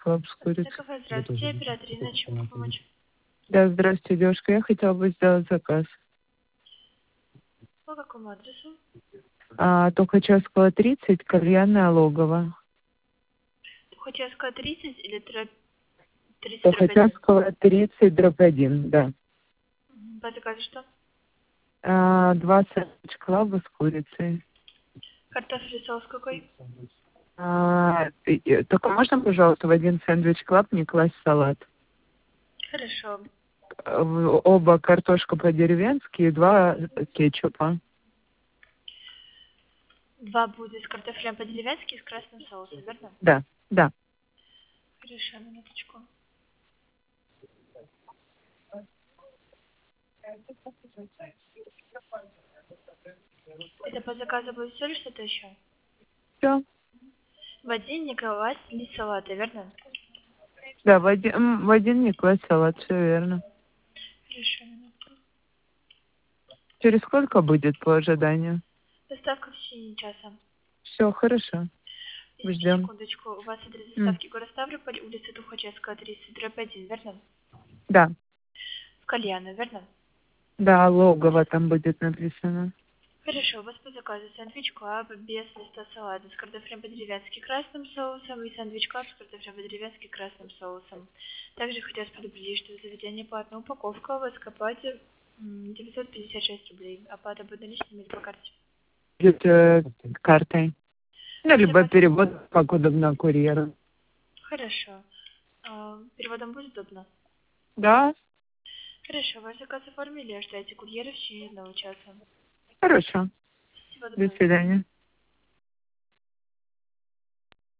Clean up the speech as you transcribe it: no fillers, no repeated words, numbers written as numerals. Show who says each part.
Speaker 1: клаб с курицей.
Speaker 2: Кафе, здравствуйте, оператор Ирина, чем могу помочь?
Speaker 1: Да, здравствуйте, девушка. Я хотела бы сделать заказ.
Speaker 2: По какому адресу?
Speaker 1: Тухачевского, 30, кальянное логово.
Speaker 2: Тухачевская 30 или 30/1?
Speaker 1: Тухачевского, 30/1, да.
Speaker 2: По заказу что?
Speaker 1: 2 сэндвич клаба с курицей.
Speaker 2: Картофель и соус какой?
Speaker 1: Только можно, пожалуйста, в один сэндвич клаб не класть салат?
Speaker 2: Хорошо.
Speaker 1: Оба картошка по-деревенски и 2 кетчупа.
Speaker 2: 2 будет с картофелем по-деревенски и с красным соусом, верно?
Speaker 1: Да, да.
Speaker 2: Хорошо, минуточку. Это по заказу будет все или что-то еще?
Speaker 1: Все.
Speaker 2: В один не класть лист салата, верно?
Speaker 1: Да, в один не класть салат, все верно.
Speaker 2: Хорошо, минутку.
Speaker 1: Через сколько будет по ожиданию?
Speaker 2: Доставка в течение часа.
Speaker 1: Все, хорошо.
Speaker 2: Извините,
Speaker 1: Ждем.
Speaker 2: секундочку. У вас адрес доставки город Ставрополь, улица Тухачевская, 30/1, верно?
Speaker 1: Да.
Speaker 2: В Кальяно, верно?
Speaker 1: Да, логово там будет написано.
Speaker 2: Хорошо, у вас по заказу сэндвич клаб без листа салата с картофелем по-деревенски красным соусом и сэндвич клаб с картофелем по-деревенски красным соусом. Также хотелось предупредить, что в заведении платная упаковка, у вас к оплате 956 рублей. Оплата будет наличными или по карте?
Speaker 1: Будет картой. Ну, либо
Speaker 2: Заказ-
Speaker 1: перевод, как удобно, курьеру.
Speaker 2: Хорошо. Переводом будет удобно?
Speaker 1: Да,
Speaker 2: Хорошо, ваш заказ оформили, ожидайте курьера в течение 1 часа.
Speaker 1: хорошо.
Speaker 2: Всего
Speaker 1: До
Speaker 2: доброго.
Speaker 1: свидания.